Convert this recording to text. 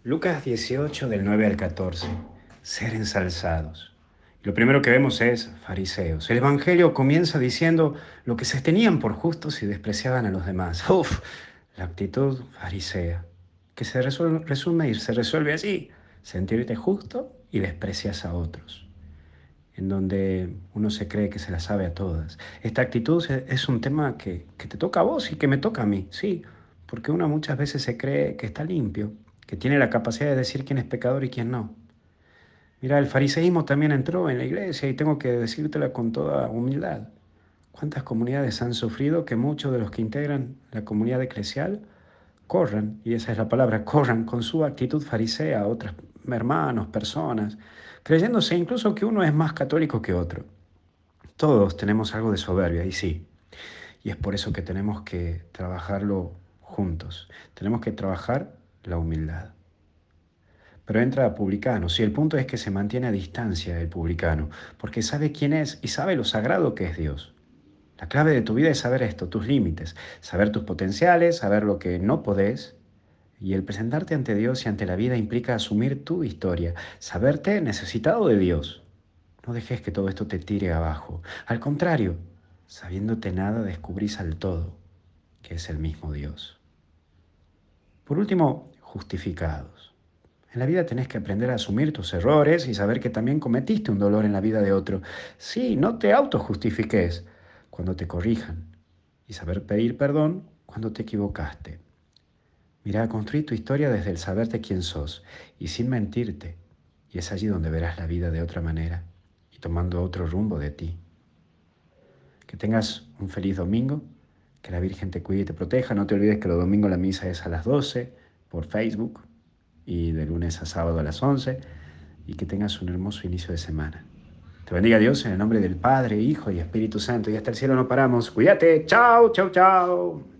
Lucas 18, del 9 al 14. Ser ensalzados. Lo primero que vemos es fariseos. El Evangelio comienza diciendo lo que se tenían por justos y despreciaban a los demás. Uf, la actitud farisea, que resume y se resuelve así: sentirte justo y desprecias a otros, en donde uno se cree que se la sabe a todas. Esta actitud es un tema que te toca a vos y que me toca a mí, sí, porque uno muchas veces se cree que está limpio, que tiene la capacidad de decir quién es pecador y quién no. Mira, el fariseísmo también entró en la iglesia y tengo que decírtela con toda humildad. ¿Cuántas comunidades han sufrido que muchos de los que integran la comunidad eclesial corran, y esa es la palabra, corran con su actitud farisea a otros hermanos, personas, creyéndose incluso que uno es más católico que otro? Todos tenemos algo de soberbia, y sí, y es por eso que tenemos que trabajarlo juntos. Tenemos que trabajar la humildad. Pero entra publicano. Si el punto es que se mantiene a distancia el publicano, porque sabe quién es y sabe lo sagrado que es Dios. La clave de tu vida es saber esto, tus límites, saber tus potenciales, saber lo que no podés. Y el presentarte ante Dios y ante la vida implica asumir tu historia, saberte necesitado de Dios. No dejes que todo esto te tire abajo. Al contrario, sabiéndote nada, descubrís al todo, que es el mismo Dios. Por último, justificados. En la vida tenés que aprender a asumir tus errores y saber que también cometiste un dolor en la vida de otro. Sí, no te autojustifiques cuando te corrijan y saber pedir perdón cuando te equivocaste. Mira, construí tu historia desde el saberte quién sos y sin mentirte. Y es allí donde verás la vida de otra manera y tomando otro rumbo de ti. Que tengas un feliz domingo, que la Virgen te cuide y te proteja. No te olvides que los domingos la misa es a las 12 por Facebook y de lunes a sábado a las 11, y que tengas un hermoso inicio de semana. Te bendiga Dios en el nombre del Padre, Hijo y Espíritu Santo, y hasta el cielo no paramos. Cuídate, chao, chao, chao.